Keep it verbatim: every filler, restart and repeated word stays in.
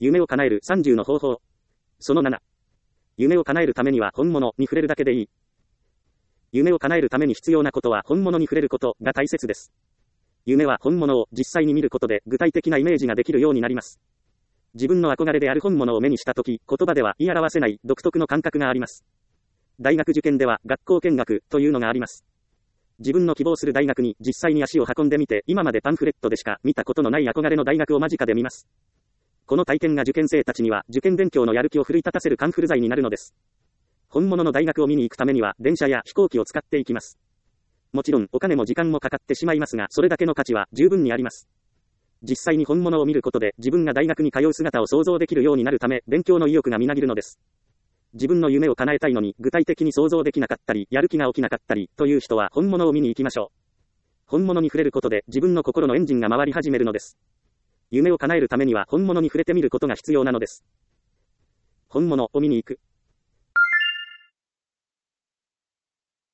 夢を叶えるさんじゅうの方法。そのなな。夢を叶えるためには本物に触れるだけでいい。夢を叶えるために必要なことは本物に触れることが大切です。夢は本物を実際に見ることで具体的なイメージができるようになります。自分の憧れである本物を目にしたとき、言葉では言い表せない独特の感覚があります。大学受験では学校見学というのがあります。自分の希望する大学に実際に足を運んでみて、今までパンフレットでしか見たことのない憧れの大学を間近で見ます。この体験が受験生たちには受験勉強のやる気を奮い立たせるカンフル剤になるのです。本物の大学を見に行くためには電車や飛行機を使っていきます。もちろんお金も時間もかかってしまいますが、それだけの価値は十分にあります。実際に本物を見ることで自分が大学に通う姿を想像できるようになるため、勉強の意欲がみなぎるのです。自分の夢を叶えたいのに具体的に想像できなかったり、やる気が起きなかったりという人は本物を見に行きましょう。本物に触れることで自分の心のエンジンが回り始めるのです。夢を叶えるためには本物に触れてみることが必要なのです。本物を見に行く。